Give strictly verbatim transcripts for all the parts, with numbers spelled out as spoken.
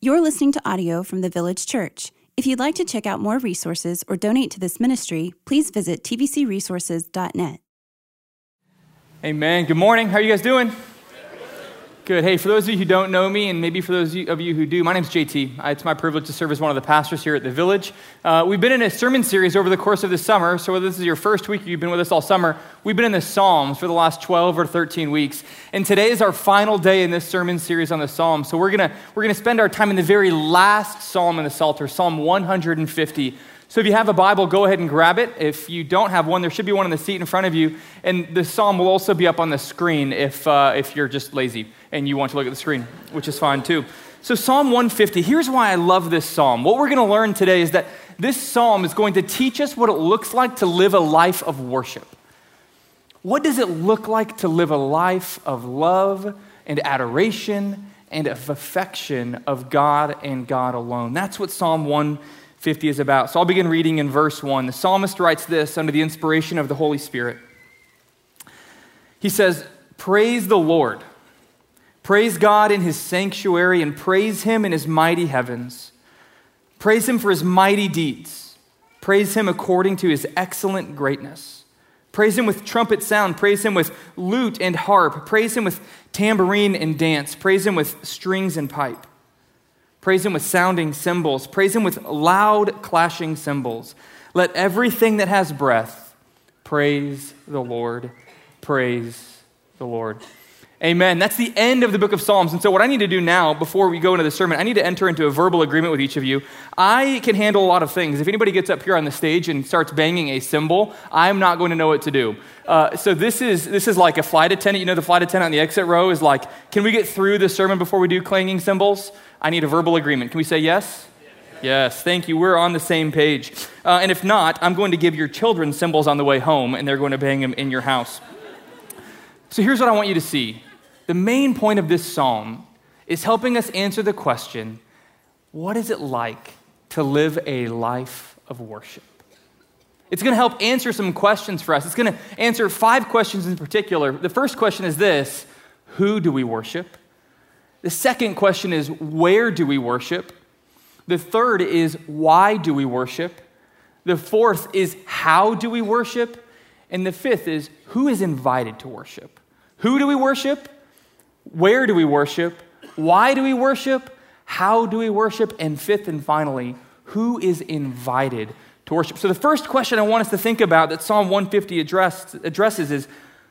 You're listening to audio from the Village Church. If you'd like to check out more resources or donate to this ministry, please visit t v c resources dot net. Amen. Good morning. How are you guys doing? Good. Hey, for those of you who don't know me, and maybe for those of you who do, my name's J T. It's my privilege to serve as one of the pastors here at the Village. Uh, we've been in a sermon series over the course of the summer, so whether this is your first week or you've been with us all summer, we've been in the Psalms for the last twelve or thirteen weeks, and today is our final day in this sermon series on the Psalms. So we're gonna we're gonna spend our time in the very last Psalm in the Psalter, Psalm one hundred fifty. So if you have a Bible, go ahead and grab it. If you don't have one, there should be one in the seat in front of you. And the psalm will also be up on the screen if uh, if you're just lazy and you want to look at the screen, which is fine too. So Psalm one fifty, here's why I love this psalm. What we're going to learn today is that this psalm is going to teach us what it looks like to live a life of worship. What does it look like to live a life of love and adoration and of affection of God and God alone? That's what Psalm one fifty is about. So I'll begin reading in verse one. The psalmist writes this under the inspiration of the Holy Spirit. He says, "Praise the Lord. Praise God in his sanctuary and praise him in his mighty heavens. Praise him for his mighty deeds. Praise him according to his excellent greatness. Praise him with trumpet sound. Praise him with lute and harp. Praise him with tambourine and dance. Praise him with strings and pipe. Praise him with sounding cymbals. Praise him with loud clashing cymbals. Let everything that has breath praise the Lord. Praise the Lord." Amen. That's the end of the book of Psalms. And so what I need to do now, before we go into the sermon, I need to enter into a verbal agreement with each of you. I can handle a lot of things. If anybody gets up here on the stage and starts banging a cymbal, I'm not going to know what to do. Uh, so this is this is like a flight attendant. You know, the flight attendant on the exit row is like, can we get through the sermon before we do clanging cymbals? I need a verbal agreement. Can we say yes? Yes, yes, thank you. We're on the same page. Uh, and if not, I'm going to give your children cymbals on the way home, and they're going to bang them in your house. So here's what I want you to see. The main point of this psalm is helping us answer the question, what is it like to live a life of worship? It's going to help answer some questions for us. It's going to answer five questions in particular. The first question is this: who do we worship? The second question is, where do we worship? The third is, why do we worship? The fourth is, how do we worship? And the fifth is, who is invited to worship? Who do we worship? Where do we worship? Why do we worship? How do we worship? And fifth and finally, who is invited to worship? So the first question I want us to think about that Psalm one fifty addressed, addresses is,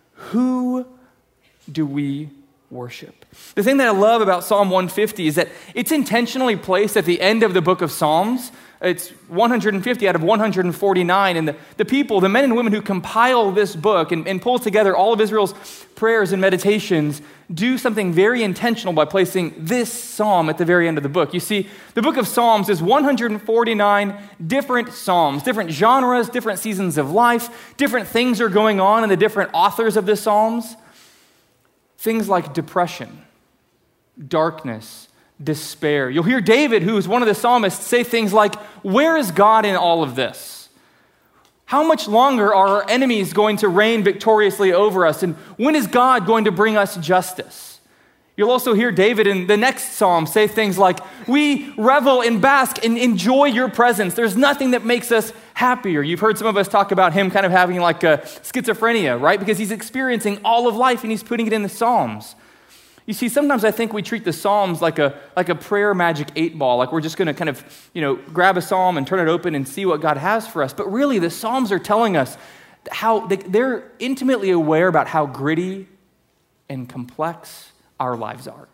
who do we worship? The thing that I love about Psalm one fifty is that it's intentionally placed at the end of the book of Psalms. It's one hundred fifty out of one hundred forty-nine, and the, the people, the men and women who compile this book and, and pull together all of Israel's prayers and meditations do something very intentional by placing this psalm at the very end of the book. You see, the book of Psalms is one hundred forty-nine different psalms, different genres, different seasons of life, different things are going on in the different authors of the psalms. Things like depression, darkness, despair. You'll hear David, who is one of the psalmists, say things like, where is God in all of this? How much longer are our enemies going to reign victoriously over us? And when is God going to bring us justice? You'll also hear David in the next psalm say things like, we revel and bask and enjoy your presence. There's nothing that makes us happier. You've heard some of us talk about him kind of having like a schizophrenia, right? Because he's experiencing all of life and he's putting it in the Psalms. You see, sometimes I think we treat the Psalms like a like a prayer magic eight ball, like we're just going to kind of, you know, grab a psalm and turn it open and see what God has for us. But really, the Psalms are telling us how they, they're intimately aware about how gritty and complex our lives are.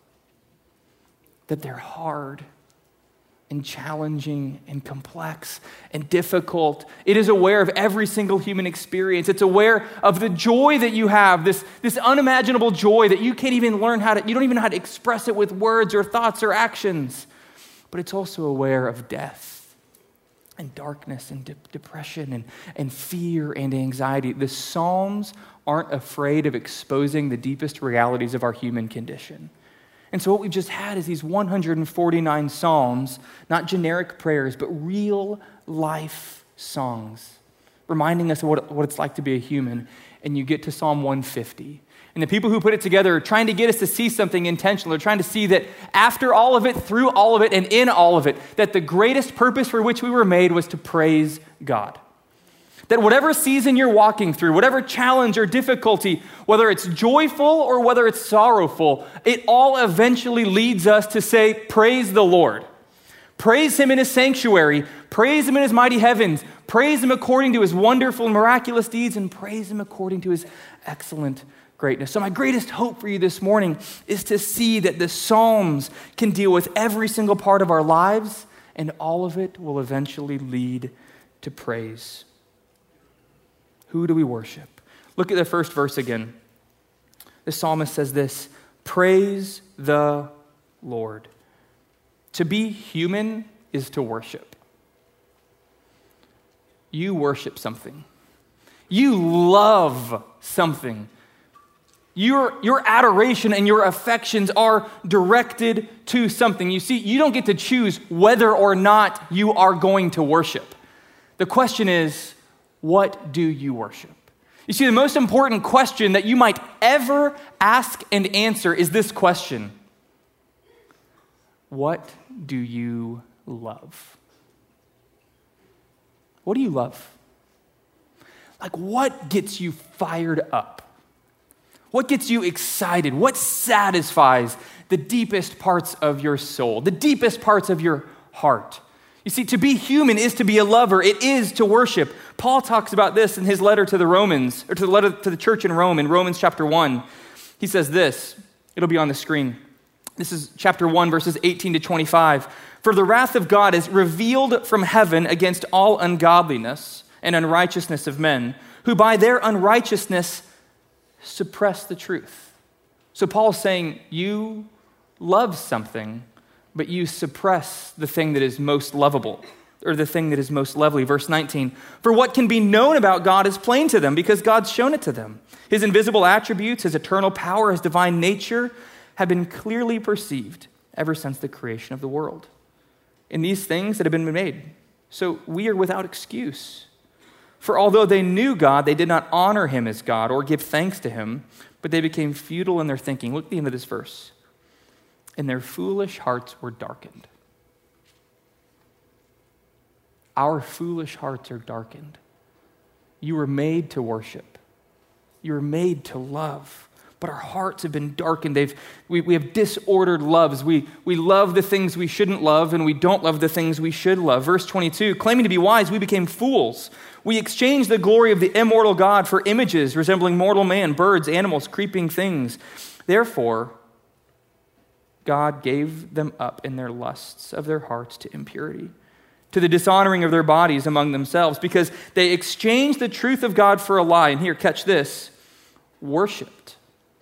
That they're hard and challenging and complex and difficult. It is aware of every single human experience. It's aware of the joy that you have, this, this unimaginable joy that you can't even learn how to, you don't even know how to express it with words or thoughts or actions. But it's also aware of death and darkness and de- depression and, and fear and anxiety. The Psalms aren't afraid of exposing the deepest realities of our human condition. And so what we've just had is these one hundred forty-nine psalms, not generic prayers, but real life songs, reminding us of what, what it's like to be a human. And you get to Psalm one fifty, And the people who put it together are trying to get us to see something intentional. They're trying to see that after all of it, through all of it, and in all of it, that the greatest purpose for which we were made was to praise God. That whatever season you're walking through, whatever challenge or difficulty, whether it's joyful or whether it's sorrowful, it all eventually leads us to say, praise the Lord. Praise him in his sanctuary. Praise him in his mighty heavens. Praise him according to his wonderful and miraculous deeds, and praise him according to his excellent greatness. So my greatest hope for you this morning is to see that the Psalms can deal with every single part of our lives, and all of it will eventually lead to praise. Who do we worship? Look at the first verse again. The psalmist says this, praise the Lord. To be human is to worship. You worship something. You love something. Your, your adoration and your affections are directed to something. You see, you don't get to choose whether or not you are going to worship. The question is, what do you worship? You see, the most important question that you might ever ask and answer is this question. What do you love? What do you love? Like, what gets you fired up? What gets you excited? What satisfies the deepest parts of your soul, the deepest parts of your heart? You see, to be human is to be a lover. It is to worship. Paul talks about this in his letter to the Romans, or to the letter to the church in Rome, in Romans chapter one. He says this. It'll be on the screen. This is chapter one, verses eighteen to twenty-five. For the wrath of God is revealed from heaven against all ungodliness and unrighteousness of men, who by their unrighteousness suppress the truth. So Paul's saying, you love something, but you suppress the thing that is most lovable, or the thing that is most lovely. Verse nineteen, for what can be known about God is plain to them, because God's shown it to them. His invisible attributes, his eternal power, his divine nature have been clearly perceived ever since the creation of the world. In these things that have been made. So we are without excuse. For although they knew God, they did not honor him as God or give thanks to him, but they became futile in their thinking. Look at the end of this verse. And their foolish hearts were darkened. Our foolish hearts are darkened. You were made to worship. You were made to love. But our hearts have been darkened. They've, we, we have disordered loves. We, we love the things we shouldn't love, and we don't love the things we should love. Verse twenty-two, claiming to be wise, we became fools. We exchanged the glory of the immortal God for images resembling mortal man, birds, animals, creeping things. Therefore, God gave them up in their lusts of their hearts to impurity, to the dishonoring of their bodies among themselves, because they exchanged the truth of God for a lie. And here, catch this, worshipped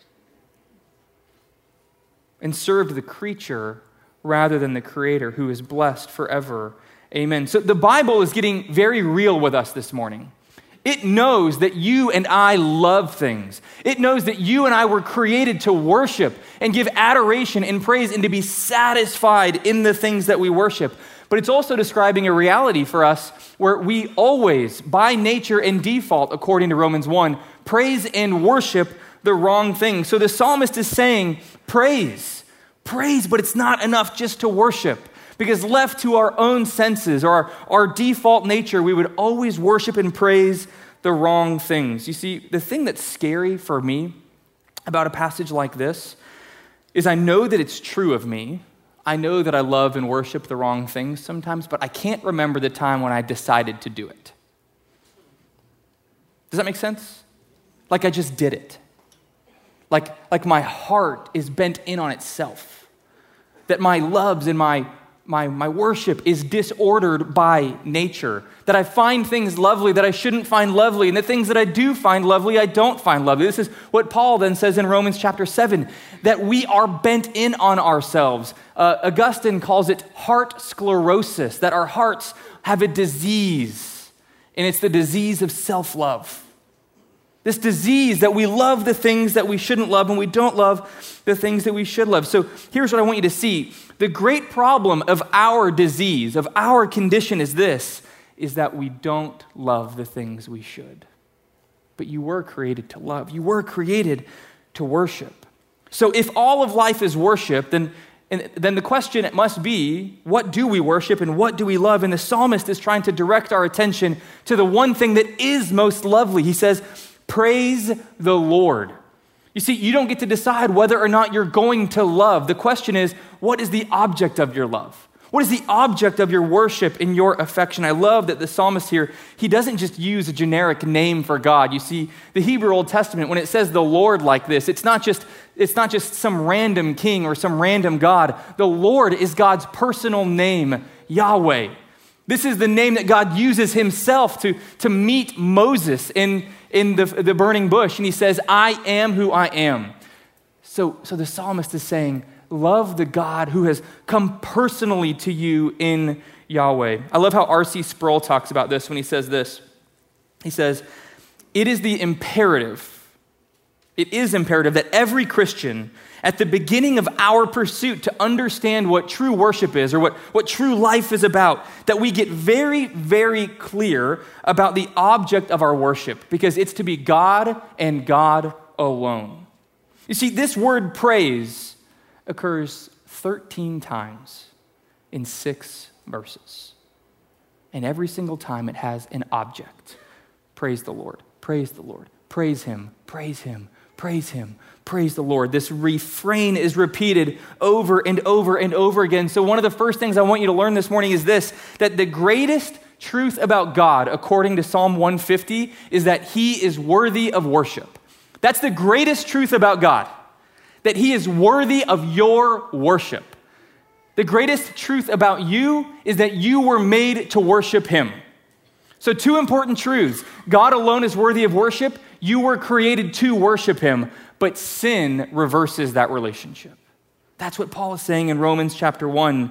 and served the creature rather than the Creator, who is blessed forever. Amen. So the Bible is getting very real with us this morning. It knows that you and I love things. It knows that you and I were created to worship and give adoration and praise and to be satisfied in the things that we worship. But it's also describing a reality for us where we always, by nature and default, according to Romans one, praise and worship the wrong thing. So the psalmist is saying, praise, praise, but it's not enough just to worship. Because left to our own senses or our, our default nature, we would always worship and praise the wrong things. You see, the thing that's scary for me about a passage like this is I know that it's true of me. I know that I love and worship the wrong things sometimes, but I can't remember the time when I decided to do it. Does that make sense? Like I just did it. Like, like my heart is bent in on itself. That my loves and my My, my worship is disordered by nature, that I find things lovely that I shouldn't find lovely, and the things that I do find lovely, I don't find lovely. This is what Paul then says in Romans chapter seven, that we are bent in on ourselves. Uh, Augustine calls it heart sclerosis, that our hearts have a disease, and it's the disease of self-love. This disease that we love the things that we shouldn't love and we don't love the things that we should love. So here's what I want you to see. The great problem of our disease, of our condition is this, is that we don't love the things we should. But you were created to love. You were created to worship. So if all of life is worship, then, and, then the question it must be, what do we worship and what do we love? And the psalmist is trying to direct our attention to the one thing that is most lovely. He says, praise the Lord. You see, you don't get to decide whether or not you're going to love. The question is, what is the object of your love? What is the object of your worship and your affection? I love that the psalmist here, he doesn't just use a generic name for God. You see, the Hebrew Old Testament, when it says the Lord like this, it's not just, it's not just some random king or some random God. The Lord is God's personal name, Yahweh. This is the name that God uses himself to, to meet Moses in, in the, the burning bush. And he says, I am who I am. So, so the psalmist is saying, love the God who has come personally to you in Yahweh. I love how R C Sproul talks about this when he says this. He says, it is the imperative, it is imperative that every Christian at the beginning of our pursuit to understand what true worship is or what, what true life is about, that we get very, very clear about the object of our worship, because it's to be God and God alone. You see, this word praise occurs thirteen times in six verses. And every single time it has an object. Praise the Lord, praise the Lord, praise him, praise him, praise him, praise the Lord. This refrain is repeated over and over and over again. So one of the first things I want you to learn this morning is this, that the greatest truth about God, according to Psalm one fifty, is that he is worthy of worship. That's the greatest truth about God, that he is worthy of your worship. The greatest truth about you is that you were made to worship him. So two important truths. God alone is worthy of worship. You were created to worship him, but sin reverses that relationship. That's what Paul is saying in Romans chapter one.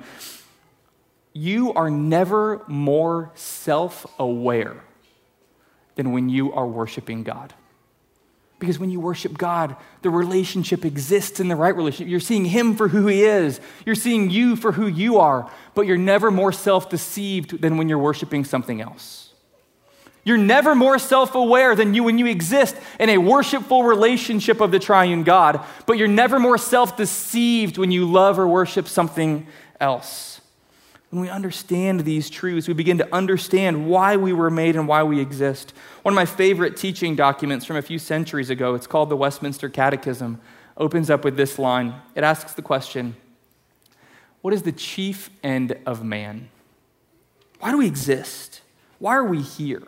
You are never more self-aware than when you are worshiping God. Because when you worship God, the relationship exists in the right relationship. You're seeing him for who he is. You're seeing you for who you are, but you're never more self-deceived than when you're worshiping something else. You're never more self-aware than you when you exist in a worshipful relationship of the triune God, but you're never more self-deceived when you love or worship something else. When we understand these truths, we begin to understand why we were made and why we exist. One of my favorite teaching documents from a few centuries ago, it's called the Westminster Catechism, opens up with this line. It asks the question, what is the chief end of man? Why do we exist? Why are we here?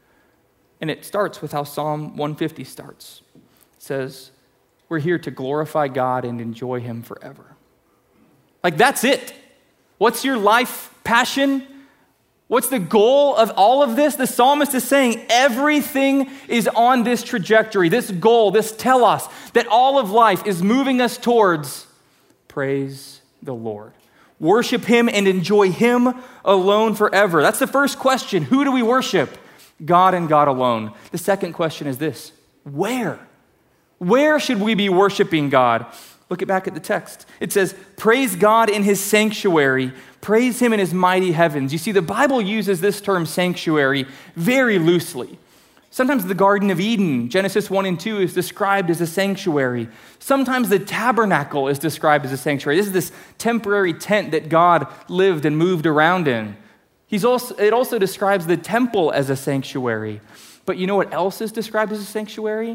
And it starts with how Psalm one fifty starts. It says, we're here to glorify God and enjoy him forever. Like, that's it. What's your life passion? What's the goal of all of this? The psalmist is saying everything is on this trajectory, this goal, this telos, that all of life is moving us towards praise the Lord. Worship him and enjoy him alone forever. That's the first question. Who do we worship? God and God alone. The second question is this: where? Where should we be worshiping God? Look back at the text. It says, praise God in his sanctuary, praise him in his mighty heavens. You see, the Bible uses this term sanctuary very loosely. Sometimes the Garden of Eden, Genesis one and two, is described as a sanctuary. Sometimes the tabernacle is described as a sanctuary. This is this temporary tent that God lived and moved around in. He's also, it also describes the temple as a sanctuary. But you know what else is described as a sanctuary?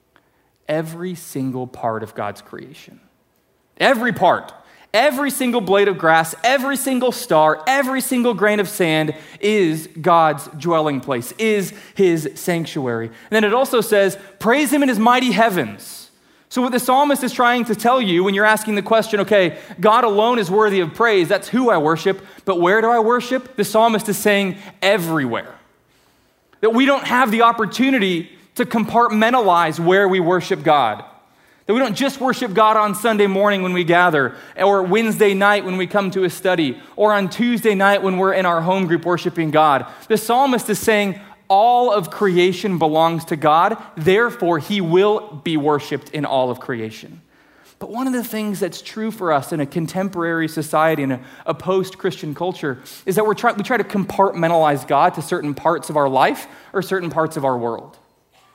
Every single part of God's creation. Every part. Every single blade of grass, every single star, every single grain of sand is God's dwelling place, is his sanctuary. And then it also says, praise him in his mighty heavens. So what the psalmist is trying to tell you when you're asking the question, okay, God alone is worthy of praise, that's who I worship, but where do I worship? The psalmist is saying everywhere. That we don't have the opportunity to compartmentalize where we worship God. That we don't just worship God on Sunday morning when we gather, or Wednesday night when we come to a study, or on Tuesday night when we're in our home group worshiping God. The psalmist is saying all of creation belongs to God, therefore he will be worshiped in all of creation. But one of the things that's true for us in a contemporary society, in a, a post-Christian culture, is that we're try, we try to compartmentalize God to certain parts of our life or certain parts of our world.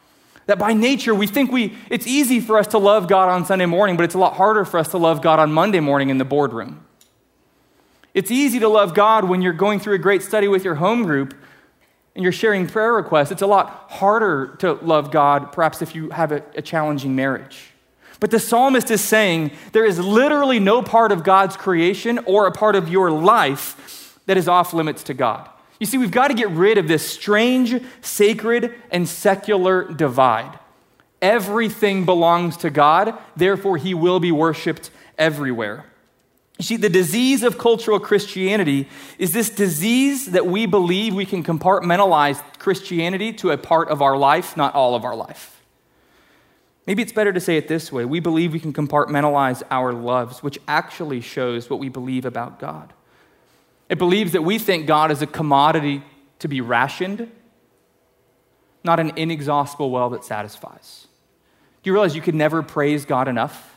That by nature, we think we it's easy for us to love God on Sunday morning, but it's a lot harder for us to love God on Monday morning in the boardroom. It's easy to love God when you're going through a great study with your home group and you're sharing prayer requests. It's a lot harder to love God, perhaps if you have a, a challenging marriage. But the psalmist is saying there is literally no part of God's creation or a part of your life that is off limits to God. You see, we've got to get rid of this strange, sacred, and secular divide. Everything belongs to God, therefore he will be worshiped everywhere. You see, the disease of cultural Christianity is this disease that we believe we can compartmentalize Christianity to a part of our life, not all of our life. Maybe it's better to say it this way. We believe we can compartmentalize our loves, which actually shows what we believe about God. It believes that we think God is a commodity to be rationed, not an inexhaustible well that satisfies. Do you realize you could never praise God enough?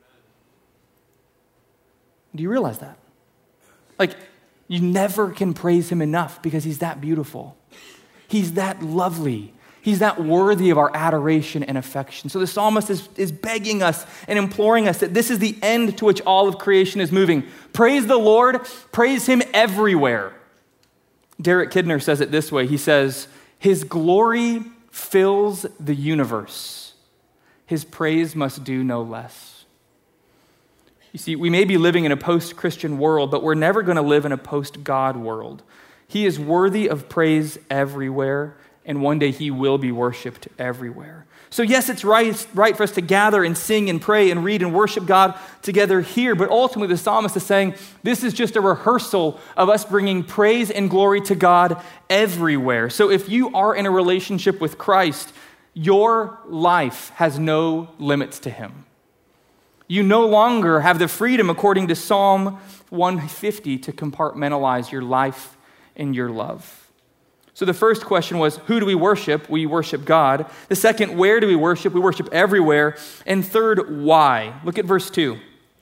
Do you realize that? Like, you never can praise him enough because he's that beautiful. He's that lovely. He's that worthy of our adoration and affection. So the psalmist is, is begging us and imploring us that this is the end to which all of creation is moving. Praise the Lord, praise him everywhere. Derek Kidner says it this way. He says, his glory fills the universe. His praise must do no less. You see, we may be living in a post-Christian world, but we're never going to live in a post-God world. He is worthy of praise everywhere, and one day he will be worshiped everywhere. So yes, it's right, right for us to gather and sing and pray and read and worship God together here, but ultimately the psalmist is saying this is just a rehearsal of us bringing praise and glory to God everywhere. So if you are in a relationship with Christ, your life has no limits to him. You no longer have the freedom, according to Psalm one fifty, to compartmentalize your life and your love. So the first question was, who do we worship? We worship God. The second, where do we worship? We worship everywhere. And third, why? Look at verse two.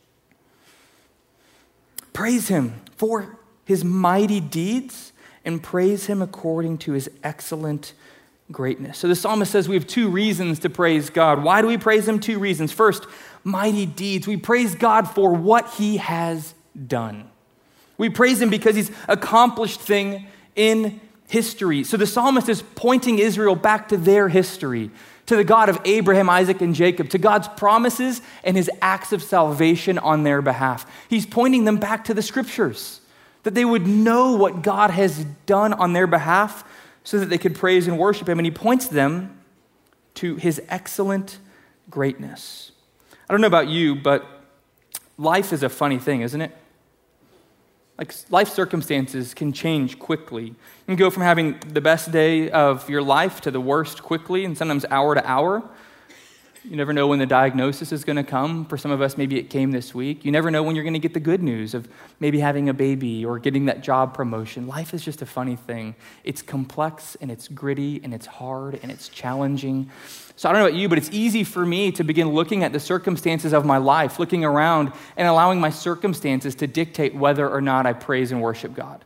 Praise him for his mighty deeds and praise him according to his excellent greatness. So the psalmist says we have two reasons to praise God. Why do we praise him? Two reasons. First, mighty deeds. We praise God for what he has done. We praise him because he's accomplished thing in history. So the psalmist is pointing Israel back to their history, to the God of Abraham, Isaac, and Jacob, to God's promises and his acts of salvation on their behalf. He's pointing them back to the scriptures, that they would know what God has done on their behalf so that they could praise and worship him. And he points them to his excellent greatness. I don't know about you, but life is a funny thing, isn't it? Like, life circumstances can change quickly. You can go from having the best day of your life to the worst quickly, and sometimes hour to hour. You never know when the diagnosis is going to come. For some of us, maybe it came this week. You never know when you're going to get the good news of maybe having a baby or getting that job promotion. Life is just a funny thing. It's complex, and it's gritty, and it's hard, and it's challenging. So I don't know about you, but it's easy for me to begin looking at the circumstances of my life, looking around and allowing my circumstances to dictate whether or not I praise and worship God.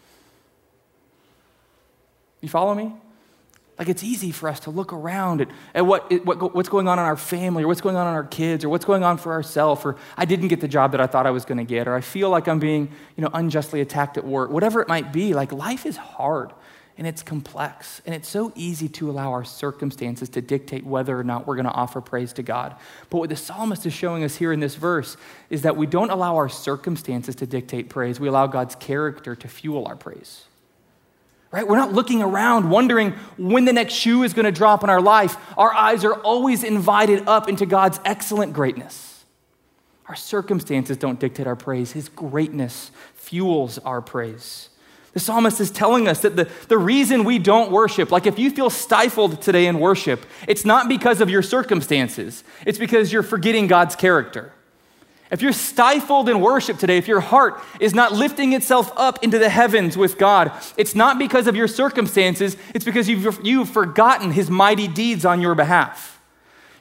You follow me? Like, it's easy for us to look around at, at what, what what's going on in our family, or what's going on in our kids, or what's going on for ourselves, or I didn't get the job that I thought I was going to get, or I feel like I'm being, you know, unjustly attacked at work. Whatever it might be, like, life is hard. And it's complex, and it's so easy to allow our circumstances to dictate whether or not we're going to offer praise to God. But what the psalmist is showing us here in this verse is that we don't allow our circumstances to dictate praise. We allow God's character to fuel our praise. Right? We're not looking around wondering when the next shoe is going to drop in our life. Our eyes are always invited up into God's excellent greatness. Our circumstances don't dictate our praise. His greatness fuels our praise. The psalmist is telling us that the, the reason we don't worship, like if you feel stifled today in worship, it's not because of your circumstances. It's because you're forgetting God's character. If you're stifled in worship today, if your heart is not lifting itself up into the heavens with God, it's not because of your circumstances. It's because you've, you've forgotten his mighty deeds on your behalf.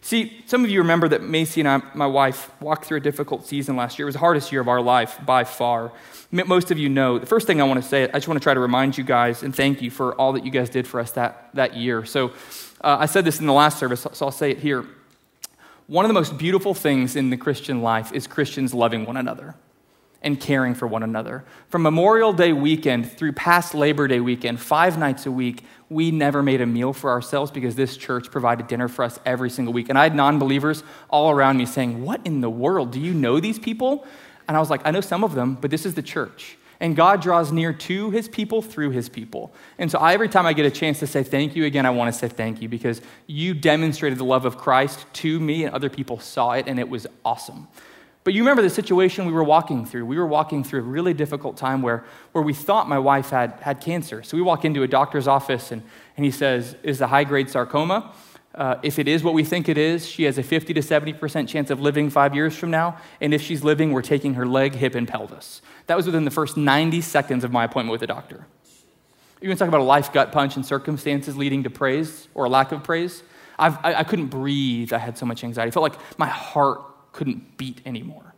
See, some of you remember that Macy and I, my wife, walked through a difficult season last year. It was the hardest year of our life by far. Most of you know. The first thing I want to say, I just want to try to remind you guys and thank you for all that you guys did for us that, that year. So uh, I said this in the last service, so I'll say it here. One of the most beautiful things in the Christian life is Christians loving one another and caring for one another. From Memorial Day weekend through past Labor Day weekend, five nights a week, we never made a meal for ourselves because this church provided dinner for us every single week. And I had non-believers all around me saying, what in the world? Do you know these people? And I was like, I know some of them, but this is the church. And God draws near to his people through his people. And so I, every time I get a chance to say thank you again, I want to say thank you because you demonstrated the love of Christ to me and other people saw it and it was awesome. But you remember the situation we were walking through. We were walking through a really difficult time where, where we thought my wife had, had cancer. So we walk into a doctor's office and, and he says, is the high-grade sarcoma? Uh, if it is what we think it is, she has a fifty to seventy percent chance of living five years from now. And if she's living, we're taking her leg, hip, and pelvis. That was within the first ninety seconds of my appointment with the doctor. You want to talk about a life gut punch and circumstances leading to praise or a lack of praise? I've, I, I couldn't breathe. I had so much anxiety. I felt like my heart couldn't beat anymore.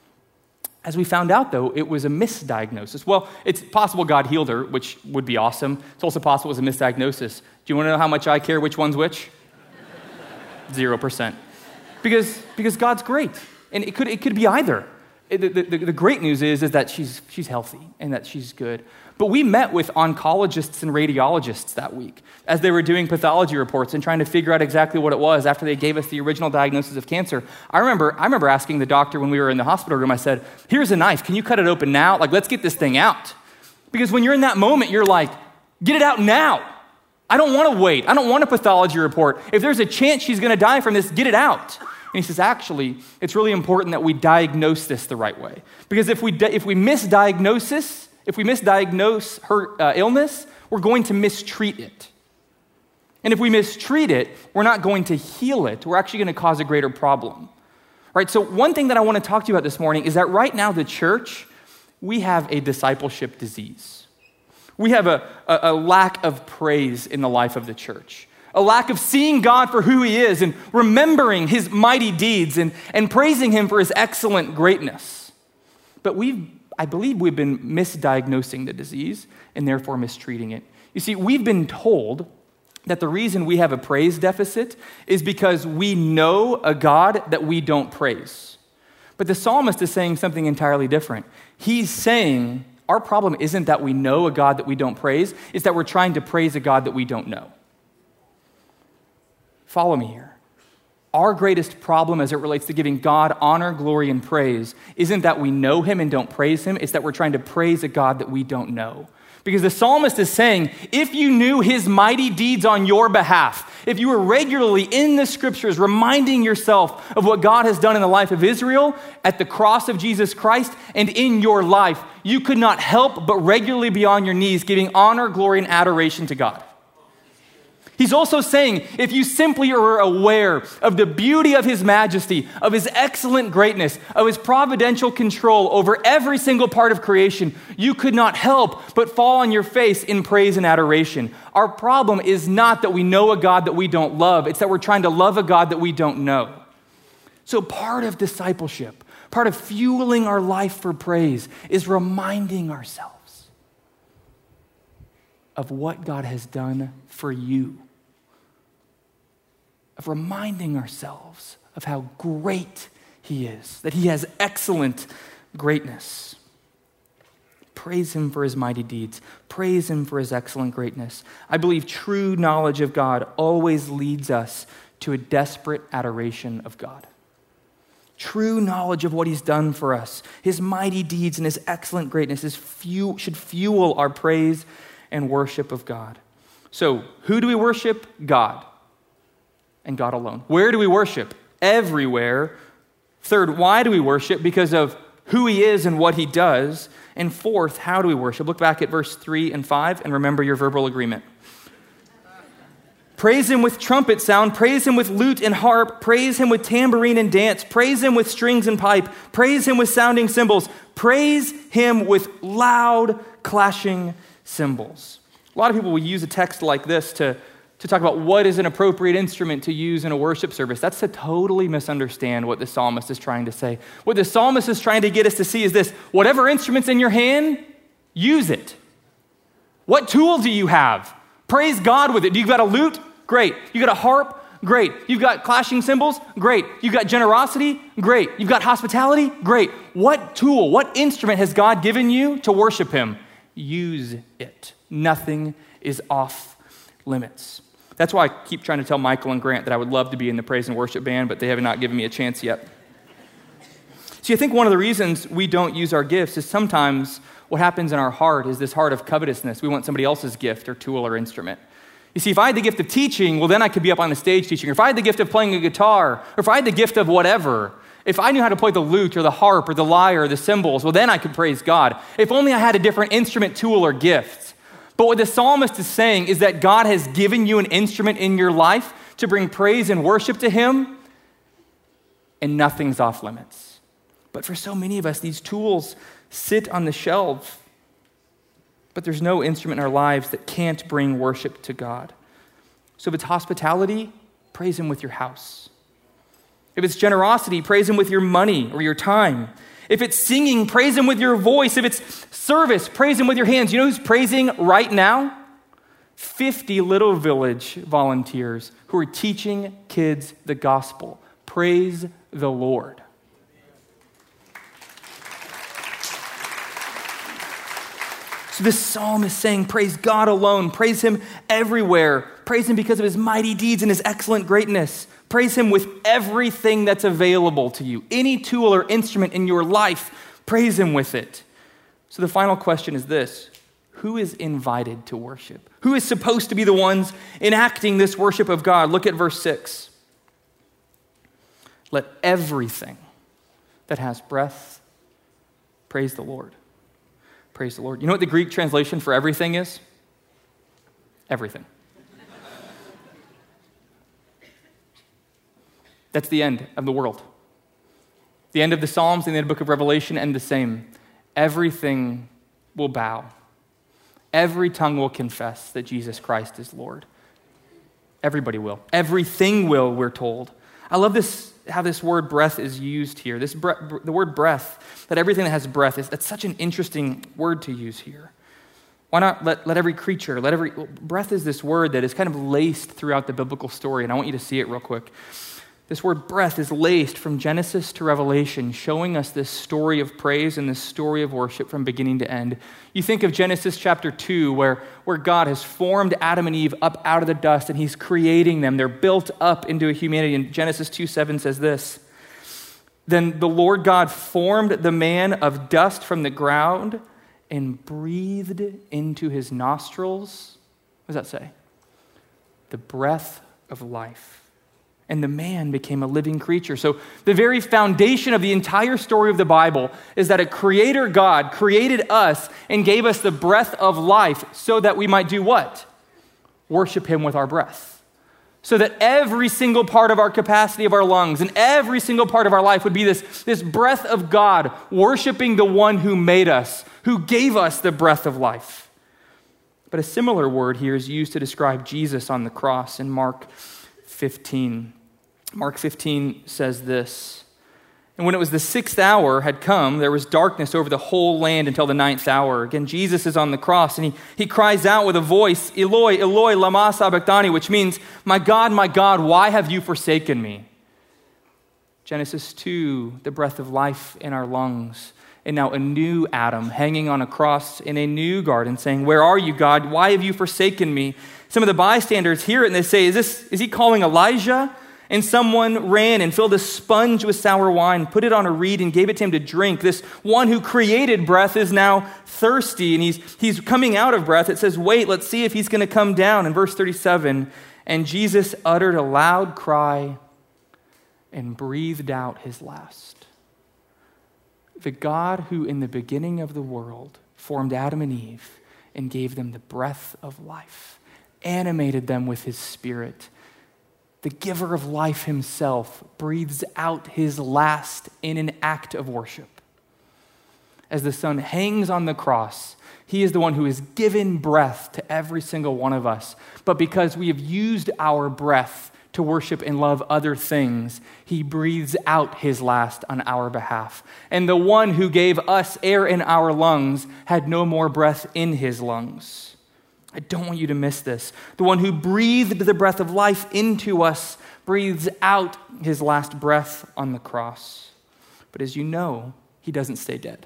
As we found out, though, it was a misdiagnosis. Well, it's possible God healed her, which would be awesome. It's also possible it was a misdiagnosis. Do you want to know how much I care which one's which? Zero percent. Because, because God's great. And it could, it could be either. It, the, the, the great news is, is that she's, she's healthy and that she's good. But we met with oncologists and radiologists that week as they were doing pathology reports and trying to figure out exactly what it was after they gave us the original diagnosis of cancer. I remember, I remember asking the doctor when we were in the hospital room, I said, here's a knife. Can you cut it open now? Like, let's get this thing out. Because when you're in that moment, you're like, get it out now. I don't want to wait. I don't want a pathology report. If there's a chance she's going to die from this, get it out. And he says, actually, it's really important that we diagnose this the right way. Because if we if we misdiagnose, if we misdiagnose her uh, illness, we're going to mistreat it. And if we mistreat it, we're not going to heal it. We're actually going to cause a greater problem. Right? So one thing that I want to talk to you about this morning is that right now, the church, we have a discipleship disease. We have a, a, a lack of praise in the life of the church. A lack of seeing God for who he is and remembering his mighty deeds and, and praising him for his excellent greatness. But we've, I believe we've been misdiagnosing the disease and therefore mistreating it. You see, we've been told that the reason we have a praise deficit is because we know a God that we don't praise. But the psalmist is saying something entirely different. He's saying our problem isn't that we know a God that we don't praise, it's that we're trying to praise a God that we don't know. Follow me here. Our greatest problem as it relates to giving God honor, glory, and praise isn't that we know him and don't praise him, it's that we're trying to praise a God that we don't know. Because the psalmist is saying, if you knew his mighty deeds on your behalf, if you were regularly in the scriptures reminding yourself of what God has done in the life of Israel, at the cross of Jesus Christ, and in your life, you could not help but regularly be on your knees giving honor, glory, and adoration to God. He's also saying, if you simply are aware of the beauty of his majesty, of his excellent greatness, of his providential control over every single part of creation, you could not help but fall on your face in praise and adoration. Our problem is not that we know a God that we don't love, it's that we're trying to love a God that we don't know. So part of discipleship, part of fueling our life for praise is reminding ourselves of what God has done for you. Of reminding ourselves of how great he is, that he has excellent greatness. Praise him for his mighty deeds. Praise him for his excellent greatness. I believe true knowledge of God always leads us to a desperate adoration of God. True knowledge of what he's done for us, his mighty deeds and his excellent greatness is fuel, should fuel our praise and worship of God. So who do we worship? God. And God alone. Where do we worship? Everywhere. Third, why do we worship? Because of who he is and what he does. And fourth, how do we worship? Look back at verse three and five and remember your verbal agreement. Praise him with trumpet sound, praise him with lute and harp, praise him with tambourine and dance, praise him with strings and pipe, praise him with sounding cymbals, praise him with loud clashing cymbals. A lot of people will use a text like this to to talk about what is an appropriate instrument to use in a worship service. That's to totally misunderstand what the psalmist is trying to say. What the psalmist is trying to get us to see is this: whatever instrument's in your hand, use it. What tool do you have? Praise God with it. Do you got a lute? Great. You got a harp? Great. You've got clashing cymbals? Great. You've got generosity? Great. You've got hospitality? Great. What tool, what instrument has God given you to worship him? Use it. Nothing is off limits. That's why I keep trying to tell Michael and Grant that I would love to be in the praise and worship band, but they have not given me a chance yet. See, I think one of the reasons we don't use our gifts is sometimes what happens in our heart is this heart of covetousness. We want somebody else's gift or tool or instrument. You see, if I had the gift of teaching, well, then I could be up on the stage teaching. Or if I had the gift of playing a guitar, or if I had the gift of whatever, if I knew how to play the lute or the harp or the lyre or the cymbals, well, then I could praise God. If only I had a different instrument, tool, or gift. But what the psalmist is saying is that God has given you an instrument in your life to bring praise and worship to him, and nothing's off limits. But for so many of us, these tools sit on the shelf, but there's no instrument in our lives that can't bring worship to God. So if it's hospitality, praise him with your house. If it's generosity, praise him with your money or your time. If it's singing, praise him with your voice. If it's service, praise him with your hands. You know who's praising right now? fifty Little Village volunteers who are teaching kids the gospel. Praise the Lord. So this psalm is saying, praise God alone. Praise him everywhere. Praise him because of his mighty deeds and his excellent greatness. Praise him with everything that's available to you. Any tool or instrument in your life, praise him with it. So the final question is this: who is invited to worship? Who is supposed to be the ones enacting this worship of God? Look at verse six. Let everything that has breath praise the Lord. Praise the Lord. You know what the Greek translation for everything is? Everything. That's the end of the world. The end of the Psalms and the book of Revelation end the same. Everything will bow. Every tongue will confess that Jesus Christ is Lord. Everybody will. Everything will, we're told. I love this, how this word breath is used here. This bre- the word breath, that everything that has breath, is that's such an interesting word to use here. Why not let, let every creature, let every, breath is this word that is kind of laced throughout the biblical story, and I want you to see it real quick. This word breath is laced from Genesis to Revelation, showing us this story of praise and this story of worship from beginning to end. You think of Genesis chapter two, where, where God has formed Adam and Eve up out of the dust, and he's creating them. They're built up into a humanity. And Genesis two seven says this: Then the Lord God formed the man of dust from the ground and breathed into his nostrils. What does that say? The breath of life. And the man became a living creature. So the very foundation of the entire story of the Bible is that a creator God created us and gave us the breath of life so that we might do what? Worship him with our breath. So that every single part of our capacity of our lungs and every single part of our life would be this, this breath of God, worshiping the one who made us, who gave us the breath of life. But a similar word here is used to describe Jesus on the cross in Mark fifteen. Mark fifteen says this: And when it was the sixth hour had come, there was darkness over the whole land until the ninth hour. Again, Jesus is on the cross, and he, he cries out with a voice, Eloi, Eloi, lama sabachthani, which means, my God, my God, why have you forsaken me? Genesis two, the breath of life in our lungs. And now a new Adam hanging on a cross in a new garden saying, where are you, God? Why have you forsaken me? Some of the bystanders hear it and they say, is this, is he calling Elijah? And someone ran and filled a sponge with sour wine, put it on a reed and gave it to him to drink. This one who created breath is now thirsty, and he's, he's coming out of breath. It says, wait, let's see if he's going to come down. In verse thirty-seven, and Jesus uttered a loud cry and breathed out his last. The God who in the beginning of the world formed Adam and Eve and gave them the breath of life, animated them with his spirit, the giver of life himself breathes out his last in an act of worship. As the Son hangs on the cross, He is the one who has given breath to every single one of us. But because we have used our breath to worship and love other things, he breathes out his last on our behalf. And the one who gave us air in our lungs had no more breath in his lungs. I don't want you to miss this. The one who breathed the breath of life into us breathes out his last breath on the cross. But as you know, he doesn't stay dead.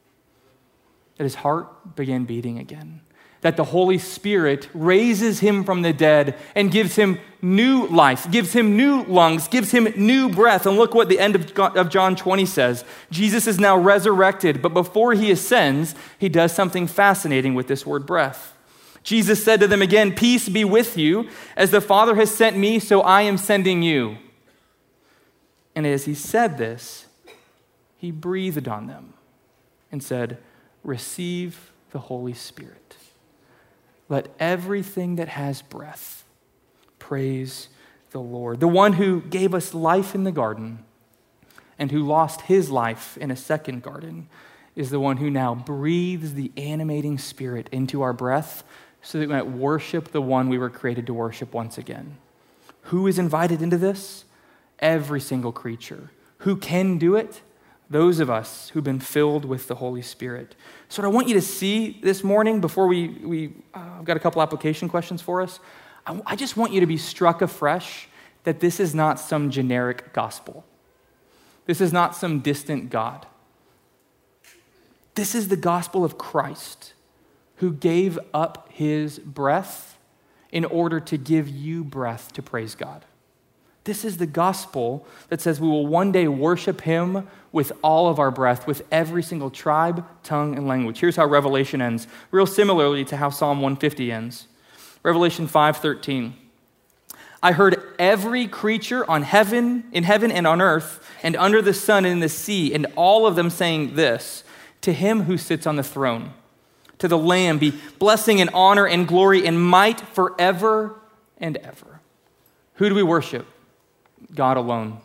That his heart began beating again. That the Holy Spirit raises him from the dead and gives him new life, gives him new lungs, gives him new breath. And look what the end of John twenty says. Jesus is now resurrected, but before he ascends, he does something fascinating with this word breath. Jesus said to them again, "Peace be with you. As the Father has sent me, so I am sending you." And as he said this, he breathed on them and said, "Receive the Holy Spirit. Let everything that has breath praise the Lord." The one who gave us life in the garden and who lost his life in a second garden is the one who now breathes the animating Spirit into our breath so that we might worship the one we were created to worship once again. Who is invited into this? Every single creature. Who can do it? Those of us who've been filled with the Holy Spirit. So what I want you to see this morning, before we, we uh, I've got a couple application questions for us, I, I just want you to be struck afresh that this is not some generic gospel. This is not some distant God. This is the gospel of Christ, who gave up his breath in order to give you breath to praise God. This is the gospel that says we will one day worship him with all of our breath, with every single tribe, tongue, and language. Here's how Revelation ends, real similarly to how Psalm one fifty ends. Revelation five thirteen. "I heard every creature on heaven, in heaven and on earth, and under the sun and in the sea, and all of them saying this, to him who sits on the throne, to the Lamb be blessing and honor and glory and might forever and ever." Who do we worship? God alone.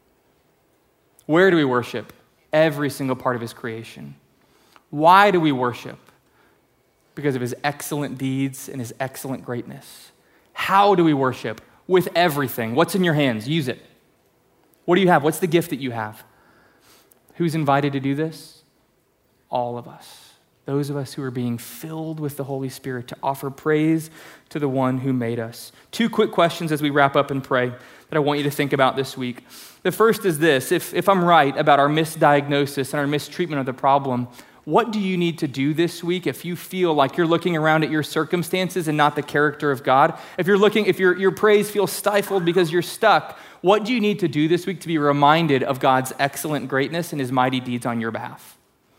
Where do we worship? Every single part of his creation. Why do we worship? Because of his excellent deeds and his excellent greatness. How do we worship? With everything. What's in your hands? Use it. What do you have? What's the gift that you have? Who's invited to do this? All of us. Those of us who are being filled with the Holy Spirit to offer praise to the one who made us. Two quick questions as we wrap up and pray that I want you to think about this week. The first is this: if, if I'm right about our misdiagnosis and our mistreatment of the problem, what do you need to do this week if you feel like you're looking around at your circumstances and not the character of God? If you're looking, if your, your praise feels stifled because you're stuck, what do you need to do this week to be reminded of God's excellent greatness and his mighty deeds on your behalf?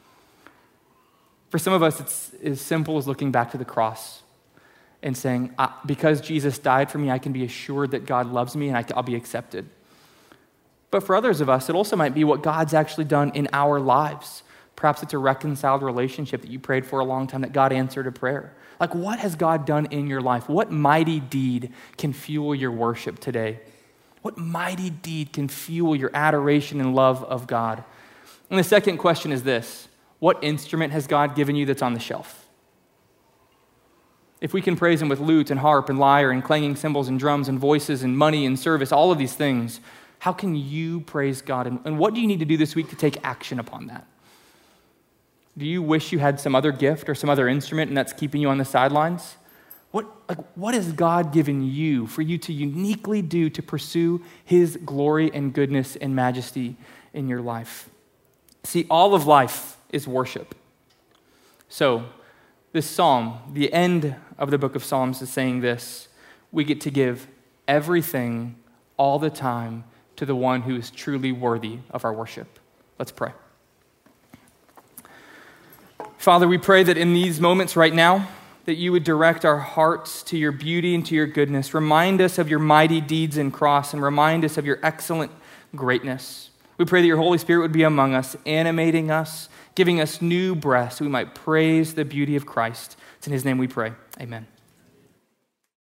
For some of us, it's as simple as looking back to the cross and saying, because Jesus died for me, I can be assured that God loves me and I'll be accepted. But for others of us, it also might be what God's actually done in our lives. Perhaps it's a reconciled relationship that you prayed for a long time that God answered a prayer. Like, what has God done in your life? What mighty deed can fuel your worship today? What mighty deed can fuel your adoration and love of God? And the second question is this: what instrument has God given you that's on the shelf? If we can praise him with lute and harp and lyre and clanging cymbals and drums and voices and money and service, all of these things, how can you praise God? And, and what do you need to do this week to take action upon that? Do you wish you had some other gift or some other instrument and that's keeping you on the sidelines? What, like, what has God given you for you to uniquely do to pursue his glory and goodness and majesty in your life? See, all of life is worship. So, this psalm, the end of the book of Psalms is saying this: we get to give everything all the time to the one who is truly worthy of our worship. Let's pray. Father, we pray that in these moments right now, that you would direct our hearts to your beauty and to your goodness. Remind us of your mighty deeds and cross, and remind us of your excellent greatness. We pray that your Holy Spirit would be among us, animating us, giving us new breath so we might praise the beauty of Christ. It's in his name we pray. Amen.